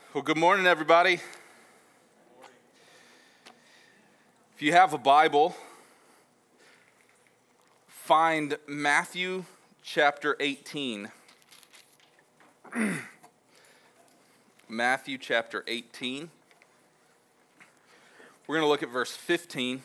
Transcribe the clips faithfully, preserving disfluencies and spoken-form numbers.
Well, good morning, everybody. Good morning. If you have a Bible, find Matthew chapter eighteen. Matthew chapter eighteen. We're going to look at verse fifteen.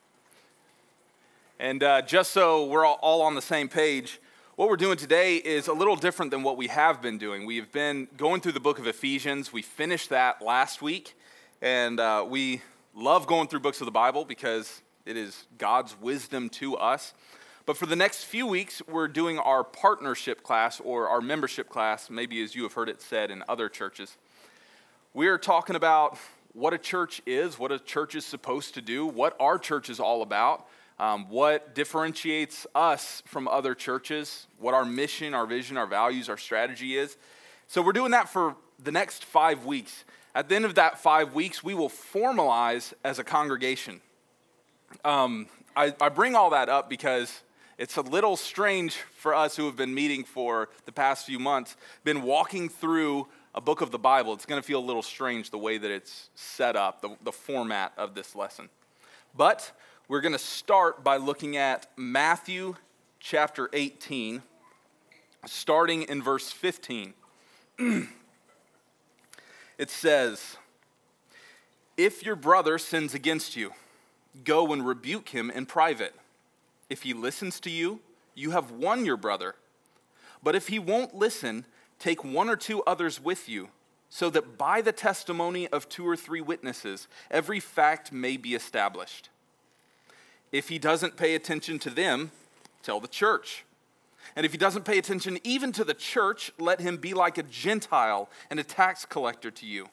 And uh, just so we're all, all on the same page, what we're doing today is a little different than what we have been doing. We have been going through the book of Ephesians. We finished that last week, and uh, we love going through books of the Bible because it is God's wisdom to us. But for the next few weeks, we're doing our partnership class or our membership class, maybe as you have heard it said in other churches. We're talking about what a church is, what a church is supposed to do, what our church is all about. Um, what differentiates us from other churches, what our mission, our vision, our values, our strategy is. So we're doing that for the next five weeks. At the end of that five weeks, we will formalize as a congregation. Um, I, I bring all that up because it's a little strange for us who have been meeting for the past few months, been walking through a book of the Bible. It's going to feel a little strange the way that it's set up, the, the format of this lesson. But we're going to start by looking at Matthew chapter eighteen, starting in verse fifteen. It says, "If your brother sins against you, go and rebuke him in private. If he listens to you, you have won your brother. But if he won't listen, take one or two others with you, so that by the testimony of two or three witnesses, every fact may be established. If he doesn't pay attention to them, tell the church. And if he doesn't pay attention even to the church, let him be like a Gentile and a tax collector to you.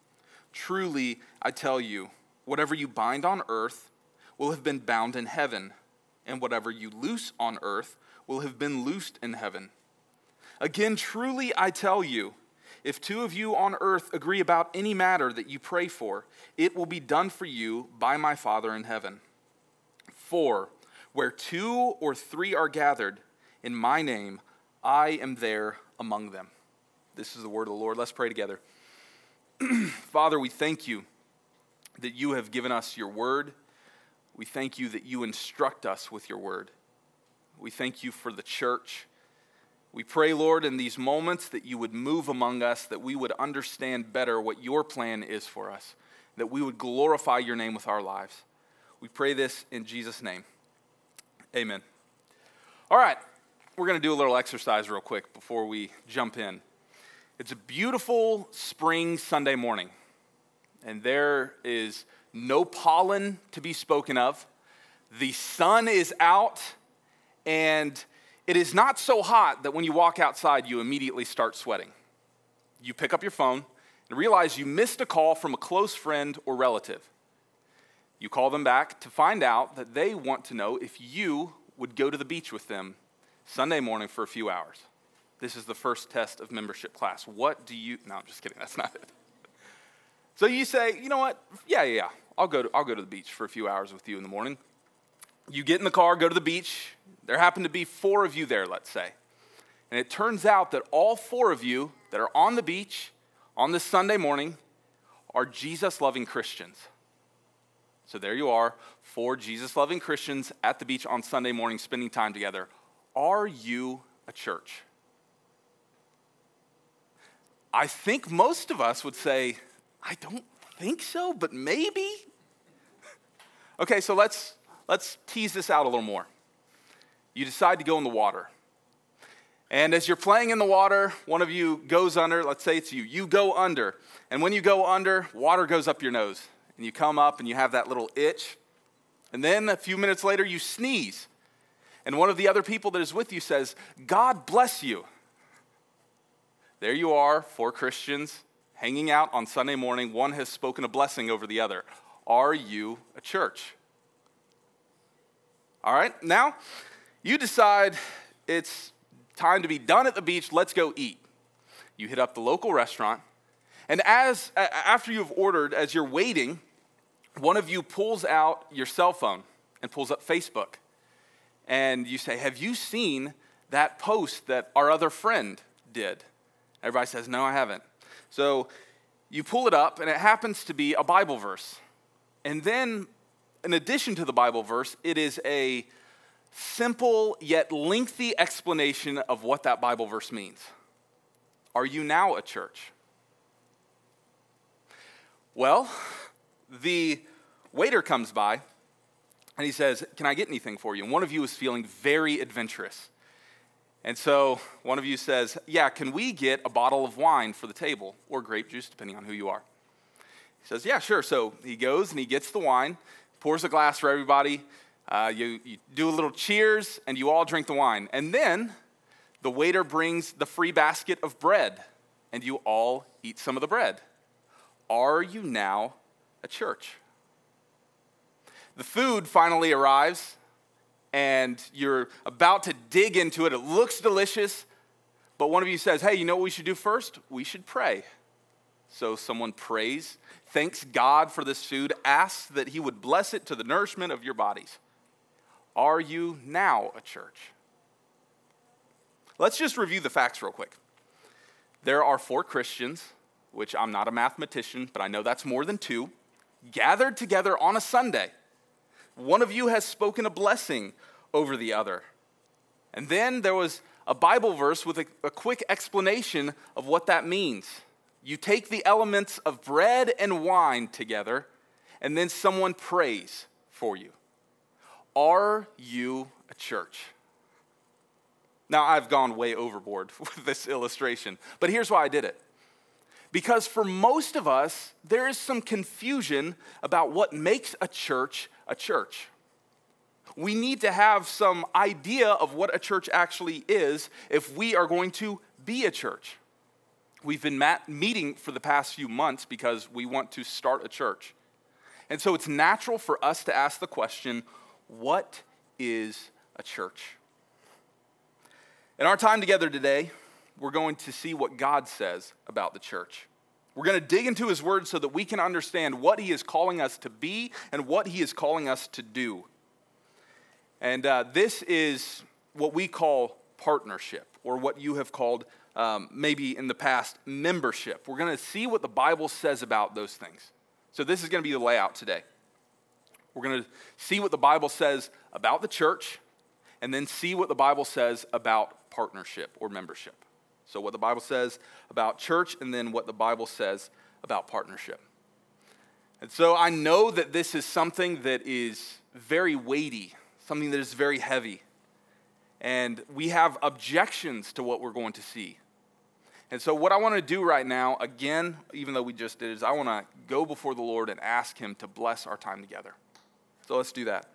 Truly, I tell you, whatever you bind on earth will have been bound in heaven, and whatever you loose on earth will have been loosed in heaven. Again, truly, I tell you, if two of you on earth agree about any matter that you pray for, it will be done for you by my Father in heaven. For where two or three are gathered in my name, I am there among them." This is the word of the Lord. Let's pray together. Father, we thank you that you have given us your word. We thank you that you instruct us with your word. We thank you for the church. We pray, Lord, in these moments that you would move among us, that we would understand better what your plan is for us, that we would glorify your name with our lives. We pray this in Jesus' name. Amen. All right, we're going to do a little exercise real quick before we jump in. It's a beautiful spring Sunday morning, and there is no pollen to be spoken of. The sun is out, and it is not so hot that when you walk outside, you immediately start sweating. You pick up your phone and realize you missed a call from a close friend or relative. You call them back to find out that they want to know if you would go to the beach with them Sunday morning for a few hours. This is the first test of membership class. What do you, no, I'm just kidding, that's not it. So you say, you know what, yeah, yeah, yeah, I'll go to, I'll go to the beach for a few hours with you in the morning. You get in the car, go to the beach. There happen to be four of you there, let's say. And it turns out that all four of you that are on the beach on this Sunday morning are Jesus-loving Christians. So there you are, four Jesus-loving Christians at the beach on Sunday morning spending time together. Are you a church? I think most of us would say, I don't think so, but maybe. Okay, so let's let's tease this out a little more. You decide to go in the water. And as you're playing in the water, one of you goes under, let's say it's you, you go under. And when you go under, water goes up your nose. And you come up and you have that little itch. And then a few minutes later, you sneeze. And one of the other people that is with you says, "God bless you." There you are, four Christians hanging out on Sunday morning. One has spoken a blessing over the other. Are you a church? All right, now you decide it's time to be done at the beach. Let's go eat. You hit up the local restaurant. And as after you've ordered, as you're waiting, one of you pulls out your cell phone and pulls up Facebook. And you say, "Have you seen that post that our other friend did?" Everybody says, "No, I haven't." So you pull it up, and it happens to be a Bible verse. And then, in addition to the Bible verse, it is a simple yet lengthy explanation of what that Bible verse means. Are you now a church? Well, the waiter comes by, and he says, "Can I get anything for you?" And one of you is feeling very adventurous. And so one of you says, "Yeah, can we get a bottle of wine for the table?" Or grape juice, depending on who you are. He says, "Yeah, sure." So he goes and he gets the wine, pours a glass for everybody. Uh, you, you do a little cheers, and you all drink the wine. And then the waiter brings the free basket of bread, and you all eat some of the bread. Are you now a church? The food finally arrives, and you're about to dig into it. It looks delicious, but one of you says, "Hey, you know what we should do first? We should pray." So someone prays, thanks God for this food, asks that he would bless it to the nourishment of your bodies. Are you now a church? Let's just review the facts real quick. There are four Christians, which I'm not a mathematician, but I know that's more than two, gathered together on a Sunday. One of you has spoken a blessing over the other. And then there was a Bible verse with a, a quick explanation of what that means. You take the elements of bread and wine together, and then someone prays for you. Are you a church? Now, I've gone way overboard with this illustration, but here's why I did it. Because for most of us, there is some confusion about what makes a church a church. We need to have some idea of what a church actually is if we are going to be a church. We've been mat- meeting for the past few months because we want to start a church. And so it's natural for us to ask the question, what is a church? In our time together today, we're going to see what God says about the church. We're going to dig into his word so that we can understand what he is calling us to be and what he is calling us to do. And uh, this is what we call partnership, or what you have called um, maybe in the past membership. We're going to see what the Bible says about those things. So this is going to be the layout today. We're going to see what the Bible says about the church, and then see what the Bible says about partnership or membership. So what the Bible says about church, and then what the Bible says about partnership. And so I know that this is something that is very weighty, something that is very heavy. And we have objections to what we're going to see. And so what I want to do right now, again, even though we just did, is I want to go before the Lord and ask him to bless our time together. So let's do that.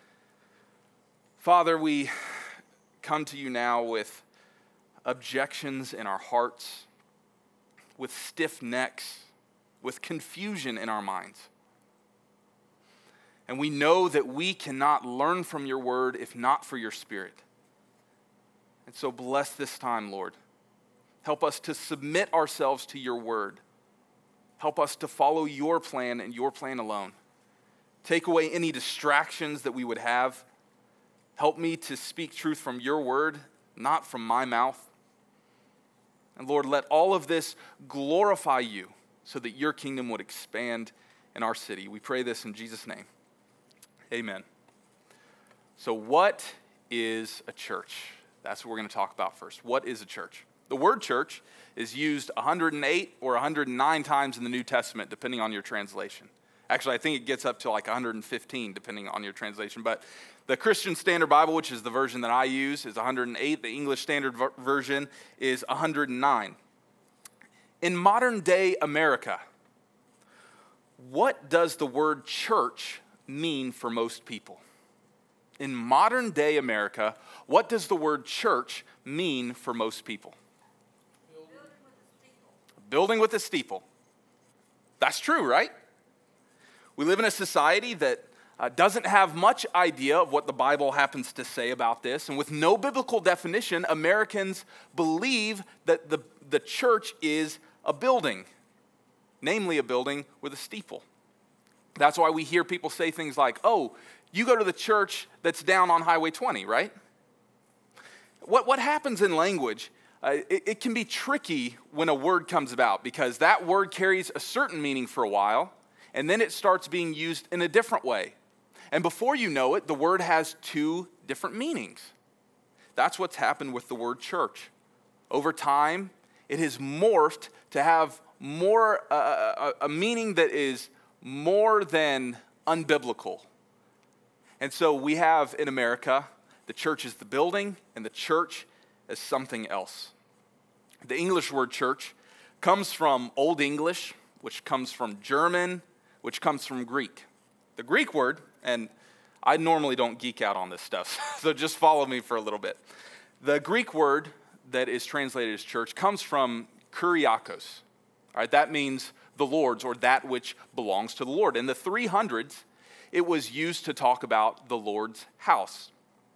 Father, we come to you now with objections in our hearts, with stiff necks, with confusion in our minds. And we know that we cannot learn from your word if not for your Spirit. And so bless this time, Lord. Help us to submit ourselves to your word. Help us to follow your plan and your plan alone. Take away any distractions that we would have. Help me to speak truth from your word, not from my mouth. And Lord, let all of this glorify you so that your kingdom would expand in our city. We pray this in Jesus' name. Amen. So what is a church? That's what we're going to talk about first. What is a church? The word church is used one hundred eight or one hundred nine times in the New Testament, depending on your translation. Actually, I think it gets up to like one hundred fifteen, depending on your translation. But the Christian Standard Bible, which is the version that I use, is one hundred eight. The English Standard Version is one hundred nine. In modern day America, what does the word church mean for most people? In modern day America, what does the word church mean for most people? Building with a steeple. Building with a steeple. That's true, right? We live in a society that uh, doesn't have much idea of what the Bible happens to say about this. And with no biblical definition, Americans believe that the, the church is a building, namely a building with a steeple. That's why we hear people say things like, oh, you go to the church that's down on Highway twenty, right? What, what happens in language uh, uh, it, it can be tricky when a word comes about because that word carries a certain meaning for a while, and then it starts being used in a different way. And before you know it, the word has two different meanings. That's what's happened with the word church. Over time, it has morphed to have more uh, a, a meaning that is more than unbiblical. And so we have in America, the church is the building, and the church is something else. The English word church comes from Old English, which comes from German, which comes from Greek. The Greek word, and I normally don't geek out on this stuff, so just follow me for a little bit. The Greek word that is translated as church comes from kuriakos. All right, that means the Lord's, or that which belongs to the Lord. In the three hundreds, it was used to talk about the Lord's house.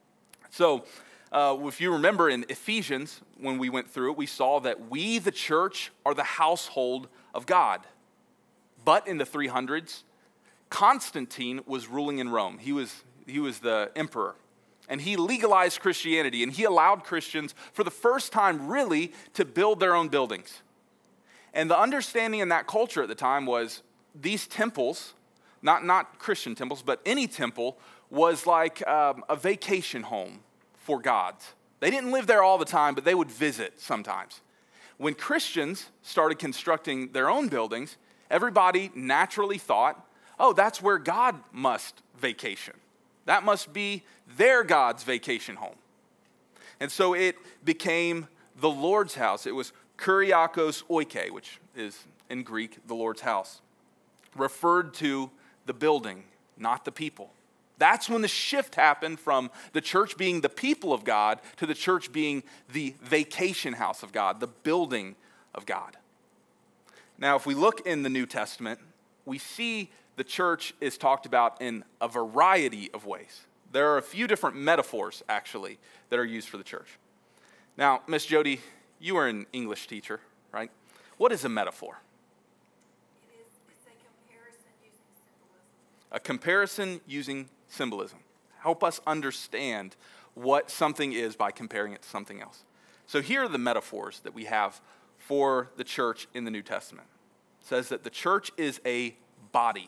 So uh, if you remember in Ephesians, when we went through it, we saw that we, the church, are the household of God. But in the three hundreds, Constantine was ruling in Rome. He was, he was the emperor. And he legalized Christianity, and he allowed Christians, for the first time really, to build their own buildings. And the understanding in that culture at the time was these temples, not, not Christian temples, but any temple, was like um, a vacation home for gods. They didn't live there all the time, but they would visit sometimes. When Christians started constructing their own buildings, everybody naturally thought, oh, that's where God must vacation. That must be their God's vacation home. And so it became the Lord's house. It was kuriakos oike, which is in Greek, the Lord's house, referred to the building, not the people. That's when the shift happened from the church being the people of God to the church being the vacation house of God, the building of God. Now, if we look in the New Testament, we see the church is talked about in a variety of ways. There are a few different metaphors, actually, that are used for the church. Now, Miss Jody, you are an English teacher, right? What is a metaphor? It is, it's a comparison using symbolism. A comparison using symbolism. Help us understand what something is by comparing it to something else. So here are the metaphors that we have for the church in the New Testament. It says that the church is a body.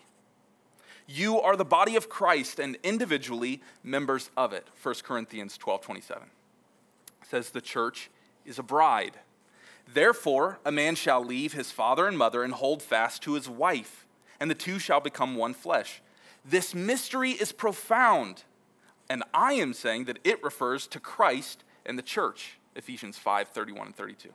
You are the body of Christ and individually members of it. First Corinthians twelve twenty-seven. It says the church is a bride. Therefore, a man shall leave his father and mother and hold fast to his wife, and the two shall become one flesh. This mystery is profound, and I am saying that it refers to Christ and the church. Ephesians five thirty-one and thirty-two.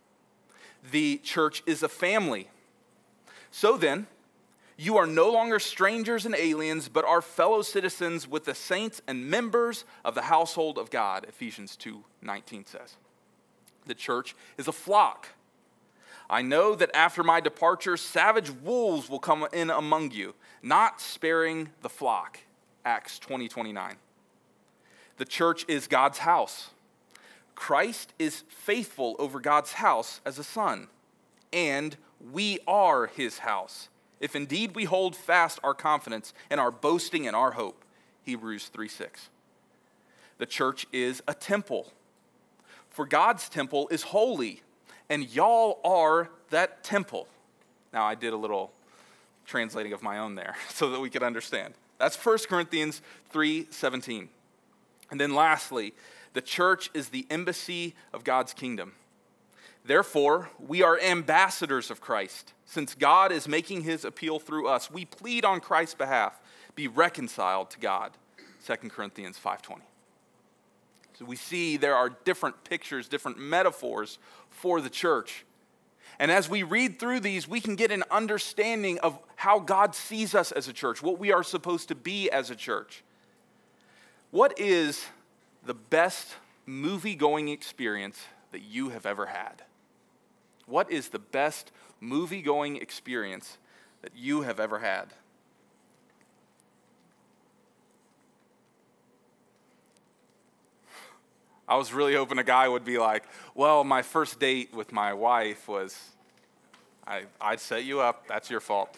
The church is a family. So then, you are no longer strangers and aliens, but are fellow citizens with the saints and members of the household of God, Ephesians two nineteen says. The church is a flock. I know that after my departure, savage wolves will come in among you, not sparing the flock, Acts twenty twenty-nine. The church is God's house. Christ is faithful over God's house as a son, and we are his house, if indeed we hold fast our confidence and our boasting and our hope, Hebrews three six. The church is a temple. For God's temple is holy, and y'all are that temple. Now, I did a little translating of my own there so that we could understand. That's First Corinthians three seventeen. And then lastly, the church is the embassy of God's kingdom. Therefore, we are ambassadors of Christ. Since God is making his appeal through us, we plead on Christ's behalf, be reconciled to God, Second Corinthians five twenty. So we see there are different pictures, different metaphors for the church. And as we read through these, we can get an understanding of how God sees us as a church, what we are supposed to be as a church. What is the best movie-going experience that you have ever had? What is the best movie-going experience that you have ever had? I was really hoping a guy would be like, well, my first date with my wife was, I, I'd set you up, that's your fault.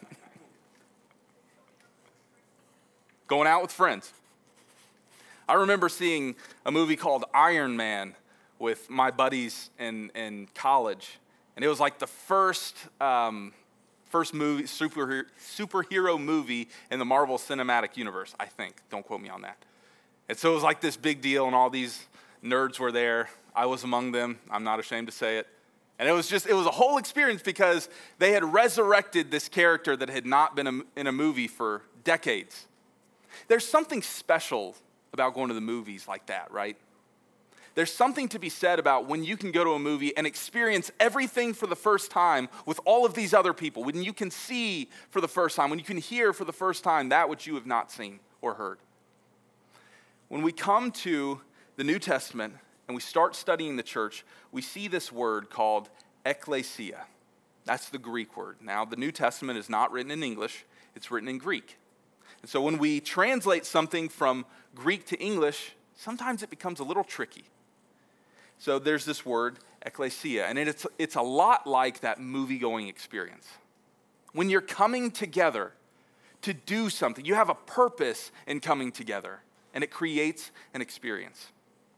Going out with friends. I remember seeing a movie called Iron Man with my buddies in, in college, and it was like the first um, first movie superhero, superhero movie in the Marvel Cinematic Universe, I think. Don't quote me on that. And so it was like this big deal, and all these nerds were there. I was among them. I'm not ashamed to say it. And it was just, it was a whole experience because they had resurrected this character that had not been in a movie for decades. There's something special about going to the movies like that, right? There's something to be said about when you can go to a movie and experience everything for the first time with all of these other people, when you can see for the first time, when you can hear for the first time that which you have not seen or heard. When we come to the New Testament and we start studying the church, we see this word called ekklesia. That's the Greek word. Now, the New Testament is not written in English, it's written in Greek. And so when we translate something from Greek to English, sometimes it becomes a little tricky. So there's this word, ekklesia, and it's, it's a lot like that movie-going experience. When you're coming together to do something, you have a purpose in coming together, and it creates an experience.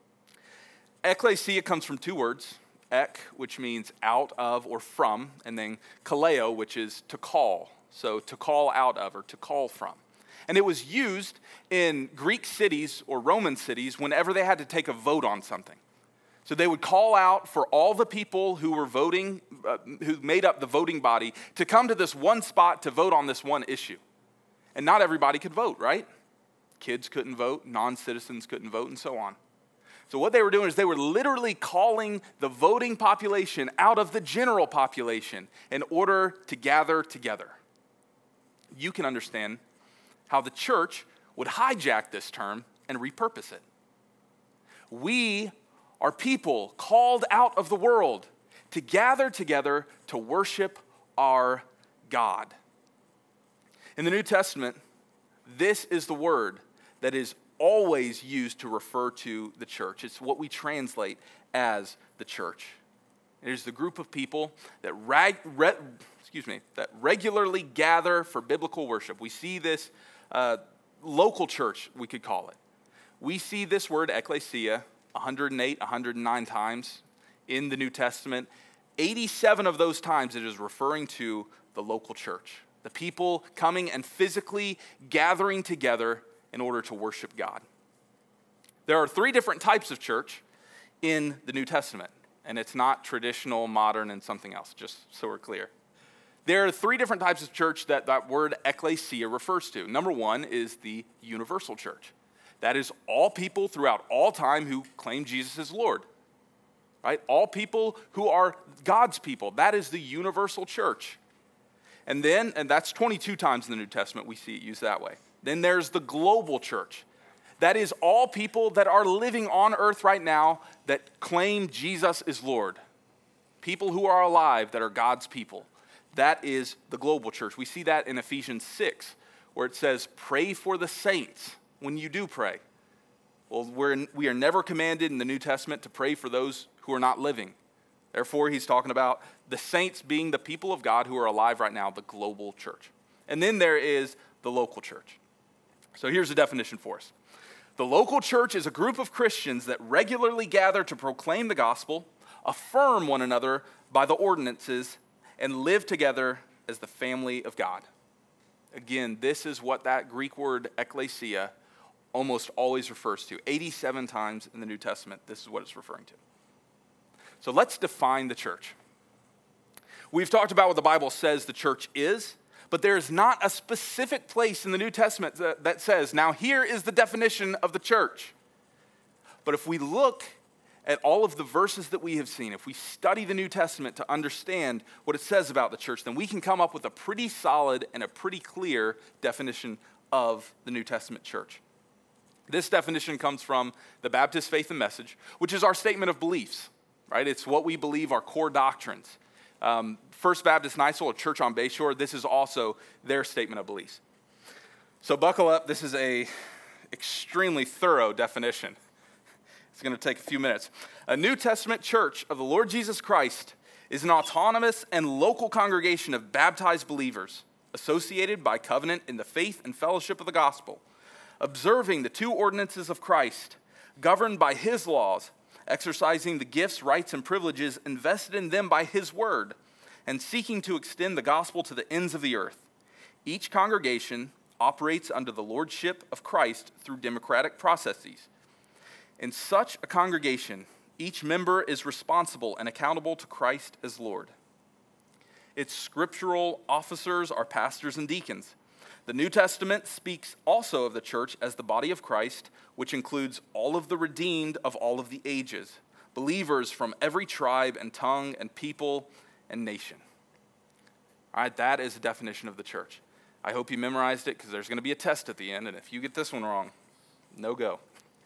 Ekklesia comes from two words, ek, which means out of or from, and then kaleo, which is to call. So to call out of or to call from. And it was used in Greek cities or Roman cities whenever they had to take a vote on something. So they would call out for all the people who were voting, uh, who made up the voting body, to come to this one spot to vote on this one issue. And not everybody could vote, right? Kids couldn't vote, non-citizens couldn't vote, and so on. So what they were doing is they were literally calling the voting population out of the general population in order to gather together. You can understand how the church would hijack this term and repurpose it. We are people called out of the world to gather together to worship our God. In the New Testament, this is the word that is always used to refer to the church. It's what we translate as the church. It is the group of people that rag, re, excuse me, that regularly gather for biblical worship. We see this uh, local church, we could call it. We see this word ekklesia one hundred eight, one hundred nine times in the New Testament. eighty-seven of those times it is referring to the local church, the people coming and physically gathering together in order to worship God. There are three different types of church in the New Testament, and it's not traditional, modern, and something else, just so we're clear. There are three different types of church that that word ekklesia refers to. Number one is the universal church. That is all people throughout all time who claim Jesus as Lord, right? All people who are God's people. That is the universal church. And then, and that's twenty-two times in the New Testament we see it used that way. Then there's the global church. That is all people that are living on earth right now that claim Jesus is Lord. People who are alive that are God's people. That is the global church. We see that in Ephesians six, where it says, pray for the saints when you do pray. Well, we're, we are never commanded in the New Testament to pray for those who are not living. Therefore, he's talking about the saints being the people of God who are alive right now, the global church. And then there is the local church. So here's the definition for us. The local church is a group of Christians that regularly gather to proclaim the gospel, affirm one another by the ordinances, and live together as the family of God. Again, this is what that Greek word ekklesia almost always refers to. eighty-seven times in the New Testament, this is what it's referring to. So let's define the church. We've talked about what the Bible says the church is, but there is not a specific place in the New Testament that, that says, now here is the definition of the church. But if we look at all of the verses that we have seen, if we study the New Testament to understand what it says about the church, then we can come up with a pretty solid and a pretty clear definition of the New Testament church. This definition comes from the Baptist Faith and Message, which is our statement of beliefs, right? It's what we believe are core doctrines. Um, First Baptist Niceville, a church on Bayshore, this is also their statement of beliefs. So buckle up. This is a extremely thorough definition. It's going to take a few minutes. A New Testament church of the Lord Jesus Christ is an autonomous and local congregation of baptized believers associated by covenant in the faith and fellowship of the gospel, observing the two ordinances of Christ, governed by his laws, exercising the gifts, rights, and privileges invested in them by his word, and seeking to extend the gospel to the ends of the earth. Each congregation operates under the lordship of Christ through democratic processes. In such a congregation, each member is responsible and accountable to Christ as Lord. Its scriptural officers are pastors and deacons. The New Testament speaks also of the church as the body of Christ, which includes all of the redeemed of all of the ages, believers from every tribe and tongue and people and nation. All right, that is a definition of the church. I hope you memorized it because there's going to be a test at the end, and if you get this one wrong, no go.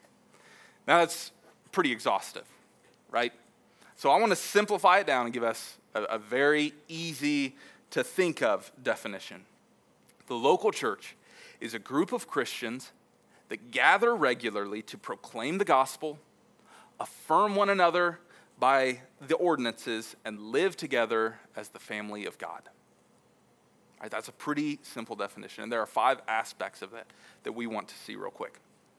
Now, that's pretty exhaustive, right? So I want to simplify it down and give us a, a very easy to think of definition. The local church is a group of Christians that gather regularly to proclaim the gospel, affirm one another by the ordinances, and live together as the family of God. All right, that's a pretty simple definition, and there are five aspects of it that we want to see real quick.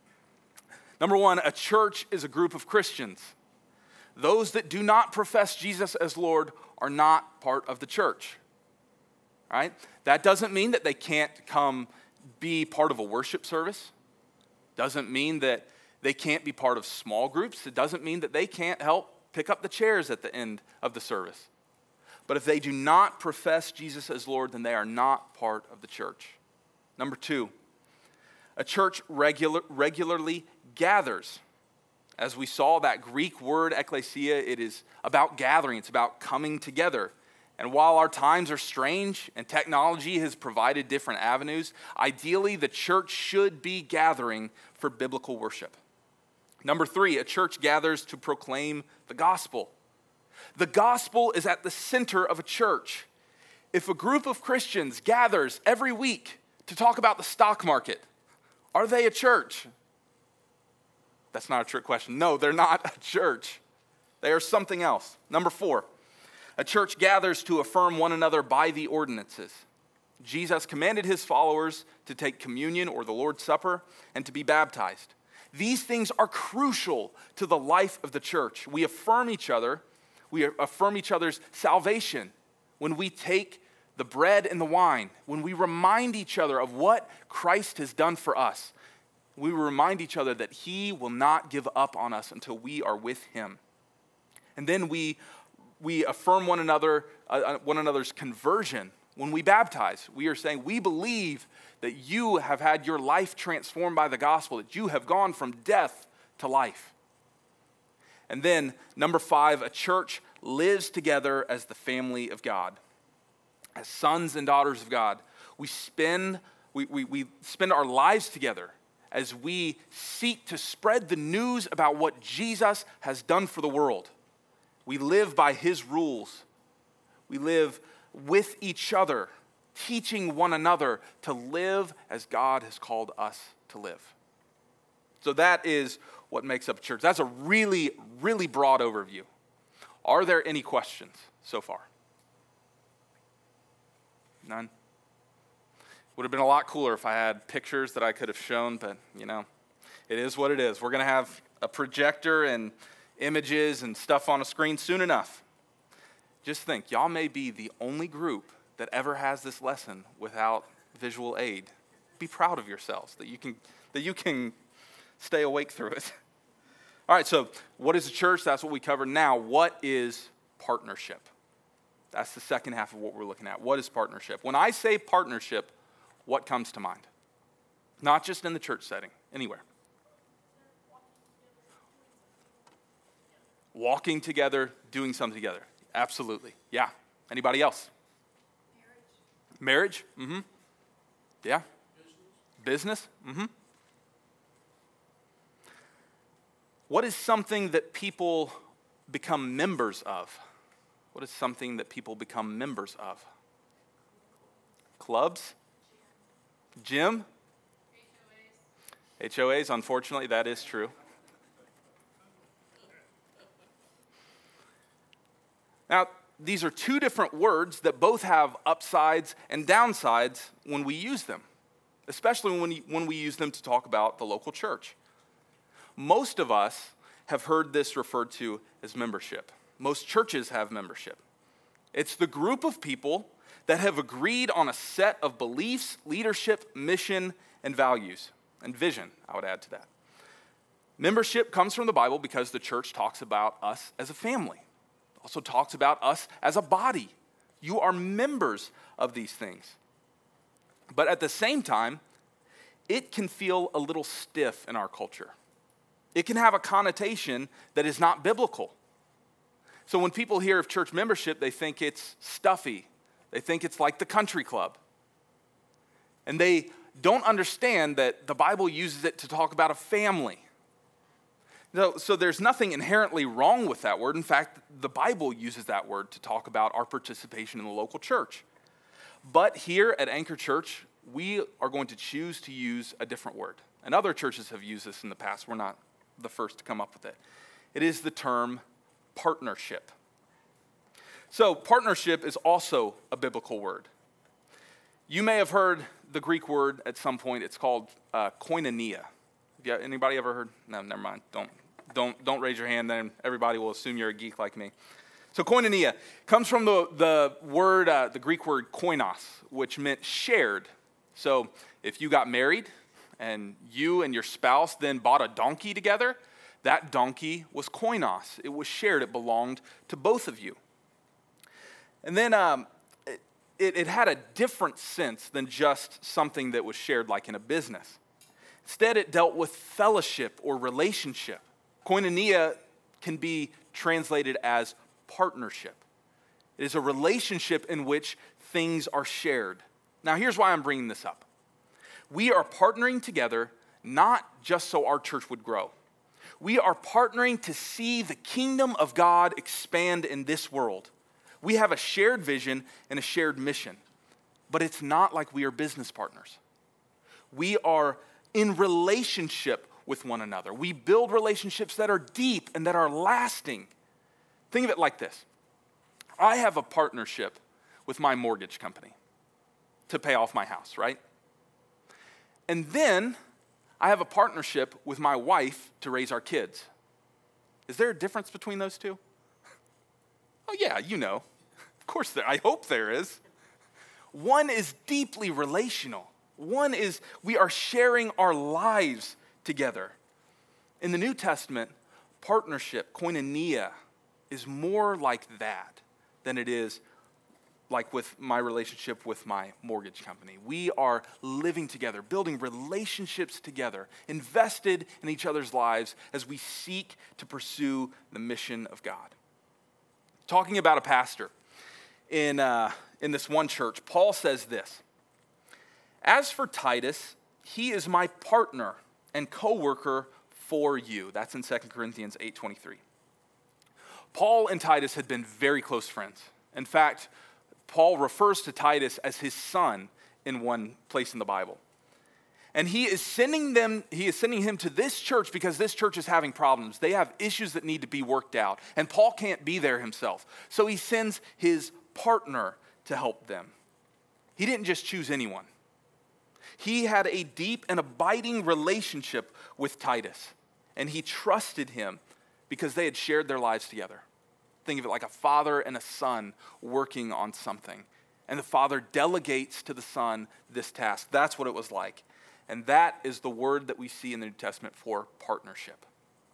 Number one, a church is a group of Christians. Those that do not profess Jesus as Lord are not part of the church. All right? That doesn't mean that they can't come be part of a worship service. Doesn't mean that they can't be part of small groups. It doesn't mean that they can't help pick up the chairs at the end of the service. But if they do not profess Jesus as Lord, then they are not part of the church. Number two, a church regular, regularly gathers. As we saw, that Greek word ekklesia, it is about gathering. It's about coming together. And while our times are strange and technology has provided different avenues, ideally the church should be gathering for biblical worship. Number three, a church gathers to proclaim the gospel. The gospel is at the center of a church. If a group of Christians gathers every week to talk about the stock market, are they a church? That's not a trick question. No, they're not a church. They are something else. Number four, a church gathers to affirm one another by the ordinances. Jesus commanded his followers to take communion or the Lord's Supper and to be baptized. These things are crucial to the life of the church. We affirm each other, we affirm each other's salvation when we take the bread and the wine, when we remind each other of what Christ has done for us. We remind each other that he will not give up on us until we are with him. And then we we affirm one another, uh, one another's conversion when we baptize. We are saying we believe that you have had your life transformed by the gospel, that you have gone from death to life. And then number five, a church lives together as the family of God. As sons and daughters of God, we spend, we, we, we spend our lives together as we seek to spread the news about what Jesus has done for the world. We live by his rules. We live with each other, teaching one another to live as God has called us to live. So that is what makes up a church. That's a really, really broad overview. Are there any questions so far? None? Would have been a lot cooler if I had pictures that I could have shown, but, you know, it is what it is. We're going to have a projector and images and stuff on a screen soon enough. Just think, y'all may be the only group that ever has this lesson without visual aid. Be proud of yourselves that you can that you can stay awake through it. All right, so what is a church? That's what we covered. Now, what is partnership? That's the second half of what we're looking at. What is partnership? When I say partnership, what comes to mind? Not just in the church setting, anywhere. Walking together, doing something together. Absolutely. Yeah. Anybody else? Marriage. Marriage? Mm-hmm. Yeah. Business. Business? Mm-hmm. What is something that people become members of? What is something that people become members of? Clubs? Gym? H O As, unfortunately, that is true. Now, these are two different words that both have upsides and downsides when we use them, especially when, when we use them to talk about the local church. Most of us have heard this referred to as membership. Most churches have membership. It's the group of people that have agreed on a set of beliefs, leadership, mission, and values, and vision, I would add to that. Membership comes from the Bible because the church talks about us as a family. It also talks about us as a body. You are members of these things. But at the same time, it can feel a little stiff in our culture. It can have a connotation that is not biblical. So when people hear of church membership, they think it's stuffy. They think it's like the country club. And they don't understand that the Bible uses it to talk about a family. So, so there's nothing inherently wrong with that word. In fact, the Bible uses that word to talk about our participation in the local church. But here at Anchor Church, we are going to choose to use a different word. And other churches have used this in the past. We're not the first to come up with it. It is the term partnership. So partnership is also a biblical word. You may have heard the Greek word at some point. It's called uh, koinonia. Have you, anybody ever heard? No, never mind. Don't, don't, don't raise your hand, then everybody will assume you're a geek like me. So koinonia comes from the, the word, uh, the Greek word koinos, which meant shared. So if you got married and you and your spouse then bought a donkey together, that donkey was koinos. It was shared. It belonged to both of you. And then um, it, it had a different sense than just something that was shared like in a business. Instead, it dealt with fellowship or relationship. Koinonia can be translated as partnership. It is a relationship in which things are shared. Now, here's why I'm bringing this up. We are partnering together not just so our church would grow. We are partnering to see the kingdom of God expand in this world. We have a shared vision and a shared mission, but it's not like we are business partners. We are in relationship with one another. We build relationships that are deep and that are lasting. Think of it like this. I have a partnership with my mortgage company to pay off my house, right? And then I have a partnership with my wife to raise our kids. Is there a difference between those two? Oh yeah, you know. Of course there, I hope there is. One is deeply relational. One is we are sharing our lives together. In the New Testament, partnership, koinonia, is more like that than it is like with my relationship with my mortgage company. We are living together, building relationships together, invested in each other's lives as we seek to pursue the mission of God. Talking about a pastor in, uh, in this one church, Paul says this, "As for Titus, he is my partner and co-worker for you." That's in Second Corinthians eight twenty-three. Paul and Titus had been very close friends. In fact, Paul refers to Titus as his son in one place in the Bible. And he is sending them, he is sending him to this church because this church is having problems. They have issues that need to be worked out. And Paul can't be there himself. So he sends his partner to help them. He didn't just choose anyone. He had a deep and abiding relationship with Titus. And he trusted him because they had shared their lives together. Think of it like a father and a son working on something. And the father delegates to the son this task. That's what it was like. And that is the word that we see in the New Testament for partnership.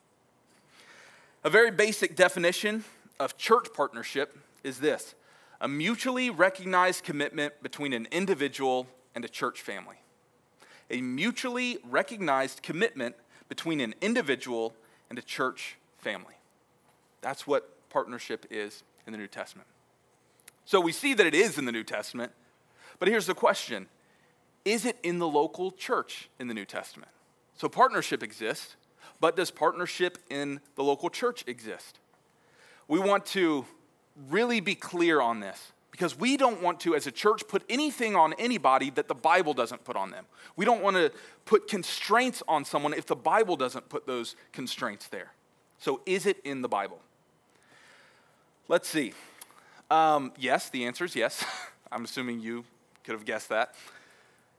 A very basic definition of church partnership is this: a mutually recognized commitment between an individual and a church family. A mutually recognized commitment between an individual and a church family. That's what partnership is in the New Testament. So we see that it is in the New Testament, but here's the question. Is it in the local church in the New Testament? So partnership exists, but does partnership in the local church exist? We want to really be clear on this because we don't want to, as a church, put anything on anybody that the Bible doesn't put on them. We don't want to put constraints on someone if the Bible doesn't put those constraints there. So is it in the Bible? Let's see. Um, yes, the answer is yes. I'm assuming you could have guessed that.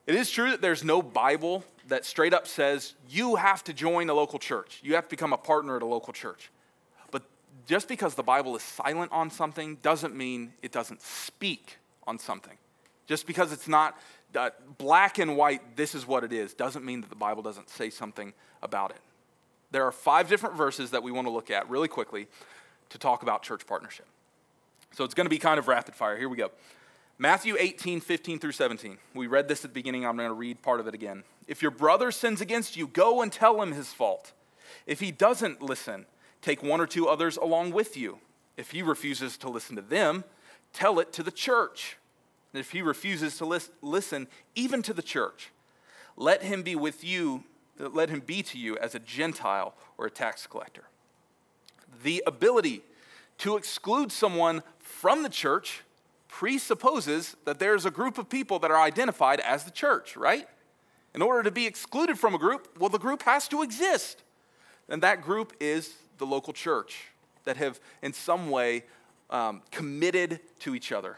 It is true that there's no Bible that straight up says you have to join a local church. You have to become a partner at a local church. But just because the Bible is silent on something doesn't mean it doesn't speak on something. Just because it's not uh, black and white, this is what it is, doesn't mean that the Bible doesn't say something about it. There are five different verses that we want to look at really quickly to talk about church partnership. So it's going to be kind of rapid fire. Here we go. Matthew eighteen, fifteen through seventeen. We read this at the beginning. I'm going to read part of it again. If your brother sins against you, go and tell him his fault. If he doesn't listen, take one or two others along with you. If he refuses to listen to them, tell it to the church. And if he refuses to lis- listen even to the church, let him be with you, let him be to you as a Gentile or a tax collector. The ability to exclude someone from the church presupposes that there's a group of people that are identified as the church, right? In order to be excluded from a group, well, the group has to exist. And that group is the local church that have in some way um, committed to each other.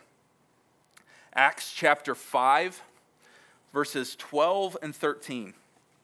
Acts chapter five, verses twelve and thirteen.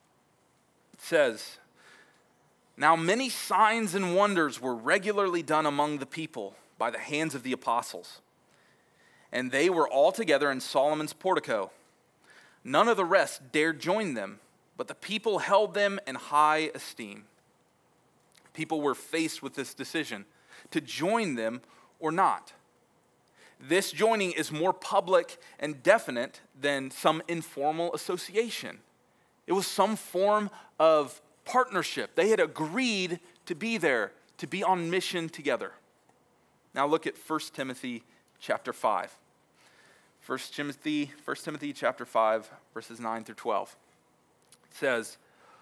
It says, "Now many signs and wonders were regularly done among the people by the hands of the apostles. And they were all together in Solomon's portico. None of the rest dared join them, but the people held them in high esteem." People were faced with this decision to join them or not. This joining is more public and definite than some informal association. It was some form of partnership. They had agreed to be there, to be on mission together. Now look at First Timothy chapter five. First Timothy, First Timothy chapter five, verses nine through twelve. It says,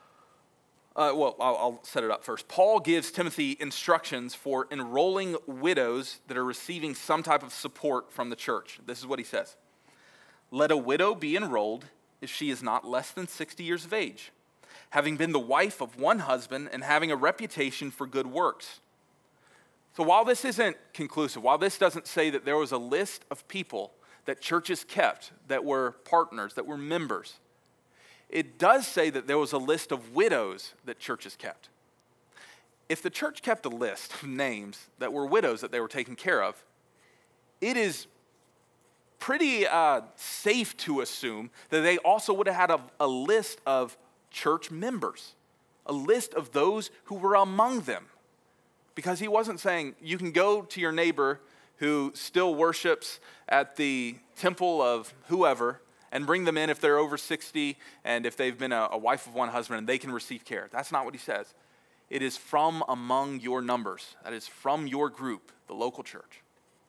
uh, well, I'll, I'll set it up first. Paul gives Timothy instructions for enrolling widows that are receiving some type of support from the church. This is what he says. "Let a widow be enrolled if she is not less than sixty years of age, having been the wife of one husband and having a reputation for good works." So while this isn't conclusive, while this doesn't say that there was a list of people that churches kept that were partners, that were members, it does say that there was a list of widows that churches kept. If the church kept a list of names that were widows that they were taking care of, it is pretty uh, safe to assume that they also would have had a, a list of church members, a list of those who were among them. Because he wasn't saying, you can go to your neighbor who still worships at the temple of whoever and bring them in if they're over sixty and if they've been a, a wife of one husband and they can receive care. That's not what he says. It is from among your numbers. That is from your group, the local church.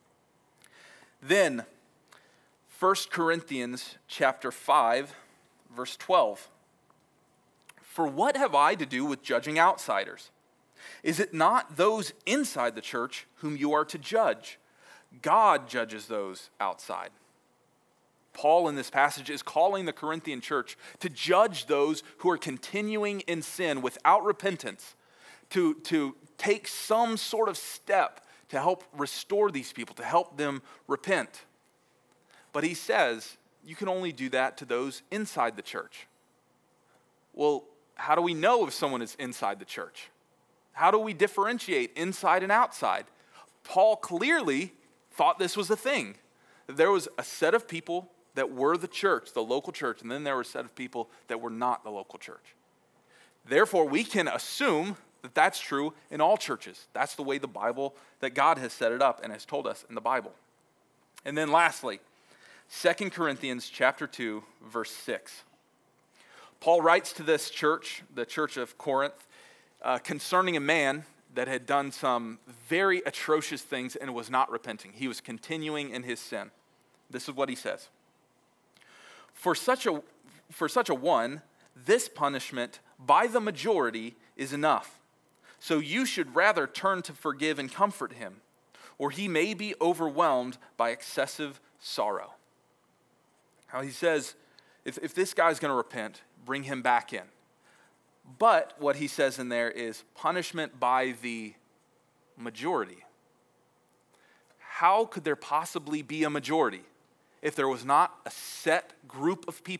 Then, First Corinthians chapter five, verse twelve. "For what have I to do with judging outsiders? Is it not those inside the church whom you are to judge? God judges those outside." Paul in this passage is calling the Corinthian church to judge those who are continuing in sin without repentance, to, to take some sort of step to help restore these people, to help them repent. But he says, you can only do that to those inside the church. Well, how do we know if someone is inside the church? How do we differentiate inside and outside? Paul clearly thought this was a thing. There was a set of people that were the church, the local church, and then there were a set of people that were not the local church. Therefore, we can assume that that's true in all churches. That's the way the Bible, that God has set it up and has told us in the Bible. And then lastly, Second Corinthians chapter two, verse six. Paul writes to this church, the church of Corinth, uh, concerning a man that had done some very atrocious things and was not repenting. He was continuing in his sin. This is what he says. For such a, for such a one, this punishment by the majority is enough. So you should rather turn to forgive and comfort him, or he may be overwhelmed by excessive sorrow. How he says, if, if this guy's going to repent, bring him back in. But what he says in there is punishment by the majority. How could there possibly be a majority if there was not a set group of people,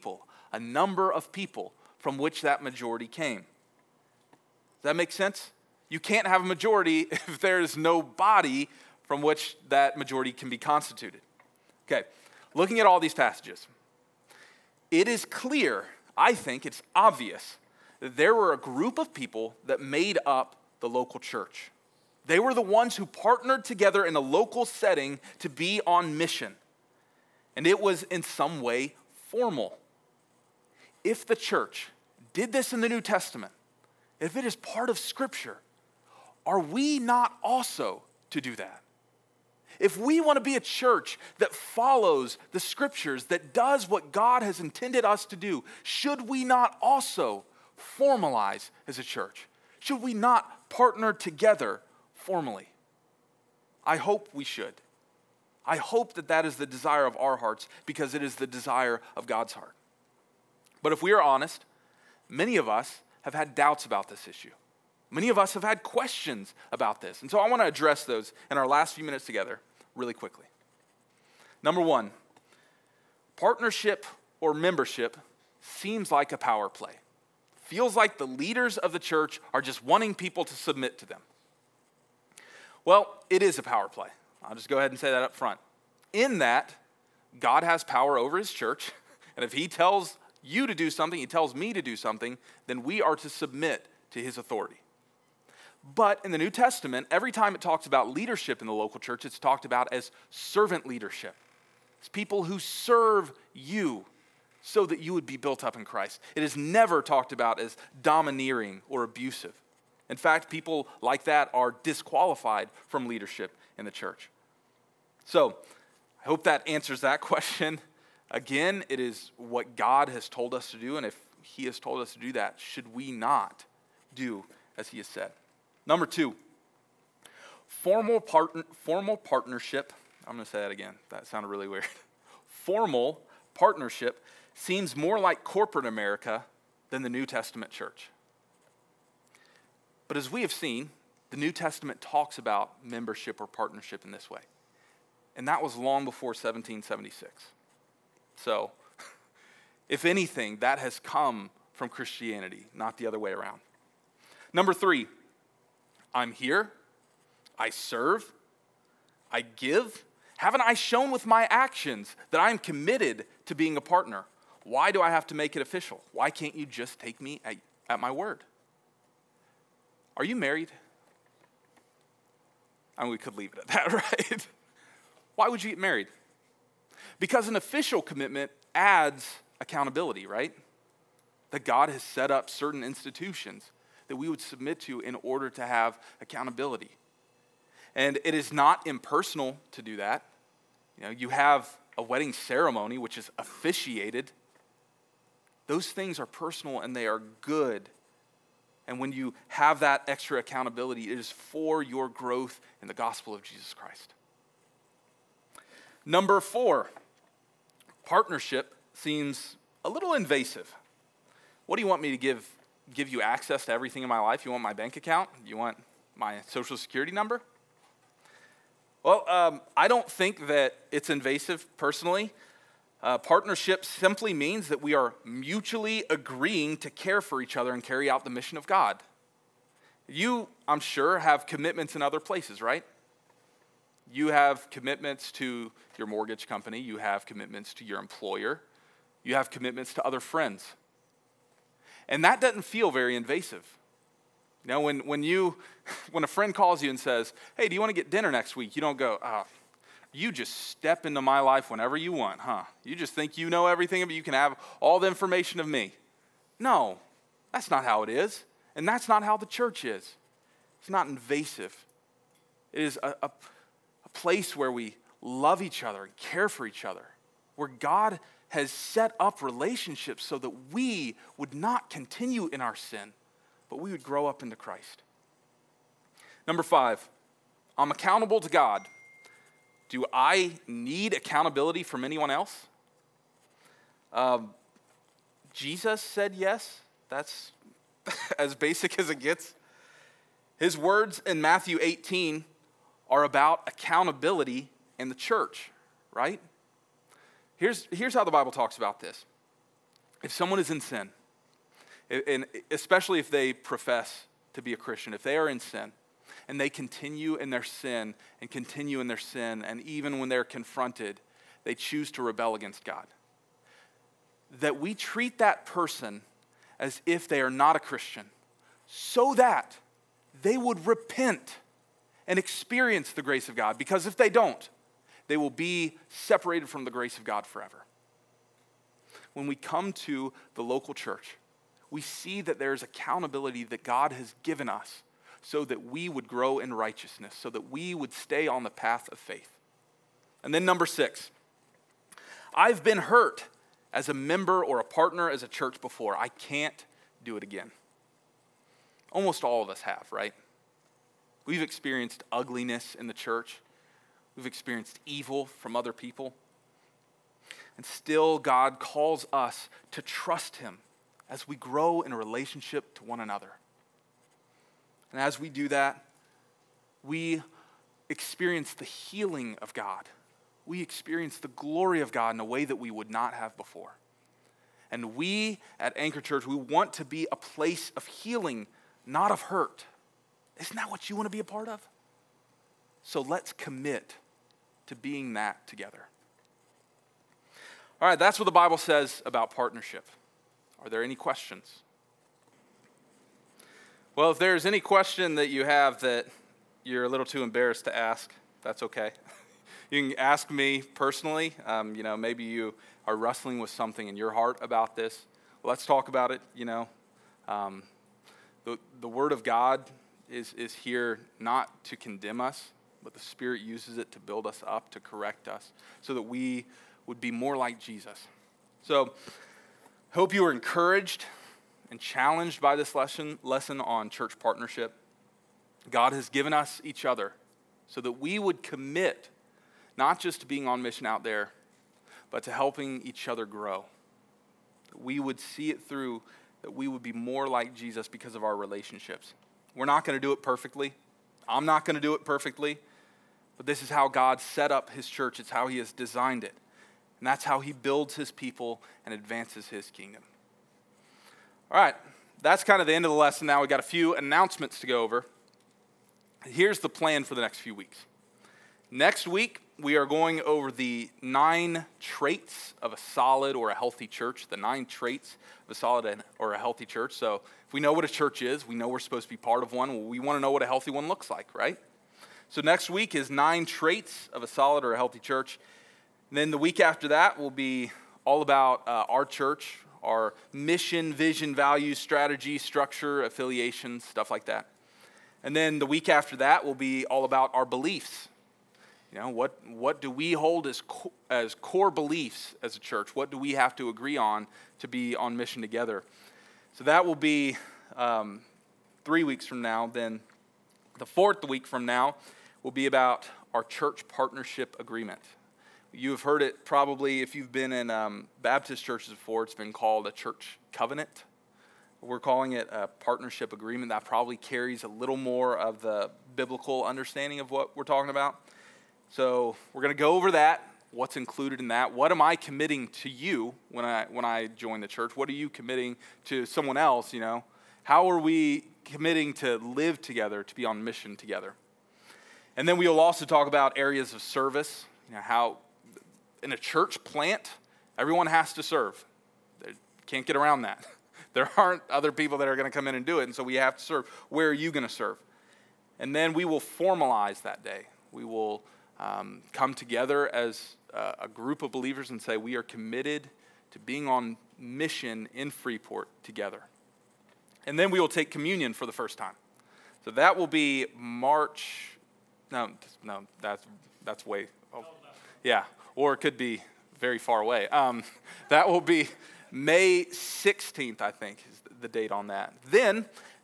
a number of people from which that majority came. Does that make sense? You can't have a majority if there is no body from which that majority can be constituted. Okay, looking at all these passages, it is clear, I think it's obvious, that there were a group of people that made up the local church. They were the ones who partnered together in a local setting to be on mission. And it was in some way formal. If the church did this in the New Testament, if it is part of Scripture, are we not also to do that? If we want to be a church that follows the Scriptures, that does what God has intended us to do, should we not also formalize as a church? Should we not partner together formally? I hope we should. I hope that that is the desire of our hearts because it is the desire of God's heart. But if we are honest, many of us have had doubts about this issue. Many of us have had questions about this. And so I want to address those in our last few minutes together really quickly. Number one, partnership or membership seems like a power play. Feels like the leaders of the church are just wanting people to submit to them. Well, it is a power play. I'll just go ahead and say that up front. In that, God has power over his church, and if he tells you to do something, he tells me to do something, then we are to submit to his authority. But in the New Testament, every time it talks about leadership in the local church, it's talked about as servant leadership. It's people who serve you so that you would be built up in Christ. It is never talked about as domineering or abusive. In fact, people like that are disqualified from leadership in the church. So, I hope that answers that question. Again, it is what God has told us to do, and if he has told us to do that, should we not do as he has said? Number two, formal, part- formal partnership. I'm going to say that again. That sounded really weird. Formal partnership seems more like corporate America than the New Testament church. But as we have seen, the New Testament talks about membership or partnership in this way. And that was long before seventeen seventy-six. So, if anything, that has come from Christianity, not the other way around. Number three, I'm here, I serve, I give. Haven't I shown with my actions that I'm committed to being a partner? Why do I have to make it official? Why can't you just take me at, at my word? Are you married? I mean, we could leave it at that, right? Why would you get married? Because an official commitment adds accountability, right? That God has set up certain institutions that we would submit to in order to have accountability. And it is not impersonal to do that. You know, you have a wedding ceremony which is officiated. Those things are personal and they are good. And when you have that extra accountability, it is for your growth in the gospel of Jesus Christ. Number four, partnership seems a little invasive. What do you want me to give, give you access to everything in my life? You want my bank account? You want my social security number? Well, um, I don't think that it's invasive personally. Uh, partnership simply means that we are mutually agreeing to care for each other and carry out the mission of God. You, I'm sure, have commitments in other places, right? You have commitments to your mortgage company. You have commitments to your employer. You have commitments to other friends. And that doesn't feel very invasive. You know, when, when, you, when a friend calls you and says, hey, do you want to get dinner next week? You don't go, oh, you just step into my life whenever you want, huh? You just think you know everything, but you can have all the information of me. No, that's not how it is. And that's not how the church is. It's not invasive. It is a, a, a place where we love each other and care for each other, where God has set up relationships so that we would not continue in our sin, but we would grow up into Christ. Number five, I'm accountable to God. Do I need accountability from anyone else? Um, Jesus said yes. That's as basic as it gets. His words in Matthew eighteen are about accountability in the church, right? Here's, here's how the Bible talks about this. if someone is in sin, and especially if they profess to be a Christian, if they are in sin, and they continue in their sin and continue in their sin, and even when they're confronted, they choose to rebel against God, that we treat that person as if they are not a Christian, so that they would repent and experience the grace of God. Because if they don't, they will be separated from the grace of God forever. When we come to the local church, we see that there's accountability that God has given us so that we would grow in righteousness, so that we would stay on the path of faith. And then number six, I've been hurt as a member or a partner as a church before. I can't do it again. Almost all of us have, right? We've experienced ugliness in the church. We've experienced evil from other people. And still, God calls us to trust him as we grow in a relationship to one another. And as we do that, we experience the healing of God. We experience the glory of God in a way that we would not have before. And we at Anchor Church, we want to be a place of healing, not of hurt. Isn't that what you want to be a part of? So let's commit to being that together. All right, that's what the Bible says about partnership. Are there any questions? Well, if there's any question that you have that you're a little too embarrassed to ask, that's okay. You can ask me personally. Um, you know, maybe you are wrestling with something in your heart about this. Let's talk about it. You know, um, the the Word of God is is here not to condemn us, but the Spirit uses it to build us up, to correct us, so that we would be more like Jesus. So, hope you were encouraged and challenged by this lesson lesson on church partnership. God has given us each other so that we would commit not just to being on mission out there, but to helping each other grow. That we would see it through, that we would be more like Jesus because of our relationships. We're not going to do it perfectly. I'm not going to do it perfectly, but this is how God set up his church. It's how he has designed it. And that's how he builds his people and advances his kingdom. All right, that's kind of the end of the lesson. Now we've got a few announcements to go over. Here's the plan for the next few weeks. Next week, we are going over the nine traits of a solid or a healthy church, the nine traits of a solid or a healthy church. So if we know what a church is, we know we're supposed to be part of one. Well, we want to know what a healthy one looks like, right? So next week is nine traits of a solid or a healthy church. And then the week after that will be all about uh, our church, our mission, vision, values, strategy, structure, affiliations, stuff like that. And then the week after that will be all about our beliefs. You know, what what do we hold as co- as core beliefs as a church? What do we have to agree on to be on mission together? So that will be um, three weeks from now. Then the fourth week from now will be about our church partnership agreement. You have heard it probably if you've been in um, Baptist churches before. It's been called a church covenant. We're calling it a partnership agreement. That probably carries a little more of the biblical understanding of what we're talking about. So we're going to go over that, what's included in that. What am I committing to you when I when I join the church? What are you committing to someone else, you know? How are we committing to live together, to be on mission together? And then we will also talk about areas of service, you know, how in a church plant, everyone has to serve. They can't get around that. There aren't other people that are going to come in and do it, and so we have to serve. Where are you going to serve? And then we will formalize that day. We will Um, come together as uh, a group of believers and say we are committed to being on mission in Freeport together. And then we will take communion for the first time. So that will be March, no, no, that's that's way, oh, yeah, or it could be very far away. Um, that will be May sixteenth, I think, is the date on that. Then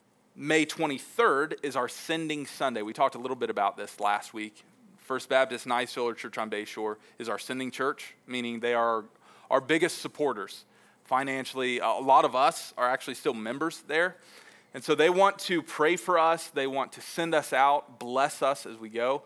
May twenty-third is our Sending Sunday. We talked a little bit about this last week. First Baptist Niceville Church on Bayshore is our sending church, meaning they are our biggest supporters financially. A lot of us are actually still members there. And so they want to pray for us. They want to send us out, bless us as we go.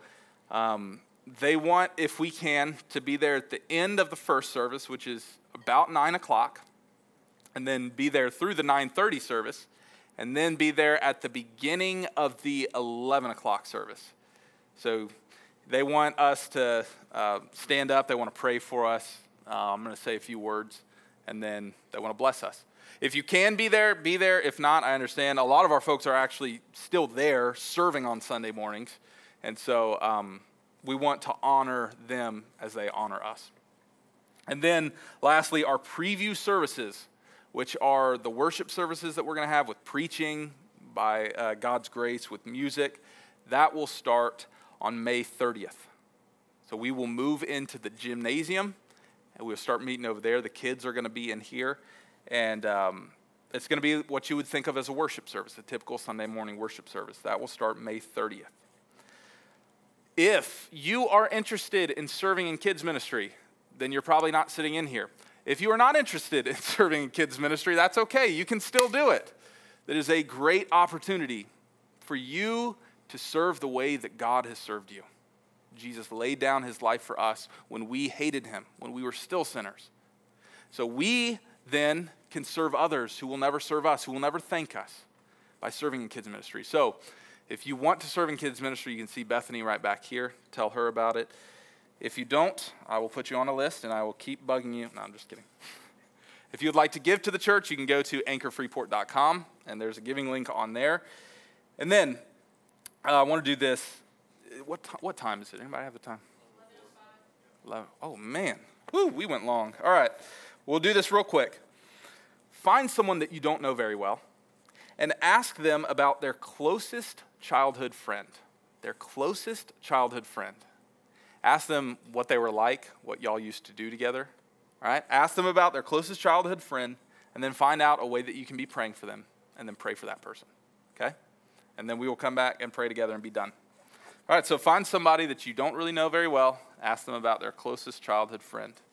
Um, they want, if we can, to be there at the end of the first service, which is about nine o'clock. and then be there through the nine thirty service, and then be there at the beginning of the eleven o'clock service. So they want us to uh, stand up. They want to pray for us. Uh, I'm going to say a few words, and then they want to bless us. If you can be there, be there. If not, I understand. A lot of our folks are actually still there serving on Sunday mornings, and so um, we want to honor them as they honor us. And then lastly, our preview services, which are the worship services that we're going to have with preaching by uh, God's grace, with music, that will start on May thirtieth. So we will move into the gymnasium, and we'll start meeting over there. The kids are going to be in here, and um, it's going to be what you would think of as a worship service, a typical Sunday morning worship service. That will start May thirtieth. If you are interested in serving in kids ministry, then you're probably not sitting in here. If you are not interested in serving in kids ministry, that's okay. You can still do it. That is a great opportunity for you to serve the way that God has served you. Jesus laid down his life for us when we hated him, when we were still sinners. So we then can serve others who will never serve us, who will never thank us, by serving in kids ministry. So if you want to serve in kids ministry, you can see Bethany right back here. Tell her about it. If you don't, I will put you on a list and I will keep bugging you. No, I'm just kidding. If you'd like to give to the church, you can go to anchor freeport dot com, and there's a giving link on there. And then uh, I want to do this. What t- what time is it? Anybody have the time? eleven. Oh, man. Woo, we went long. All right. We'll do this real quick. Find someone that you don't know very well and ask them about their closest childhood friend. Their closest childhood friend. Ask them what they were like, what y'all used to do together. All right? Ask them about their closest childhood friend, and then find out a way that you can be praying for them, and then pray for that person. Okay? And then we will come back and pray together and be done. All right, so find somebody that you don't really know very well. Ask them about their closest childhood friend.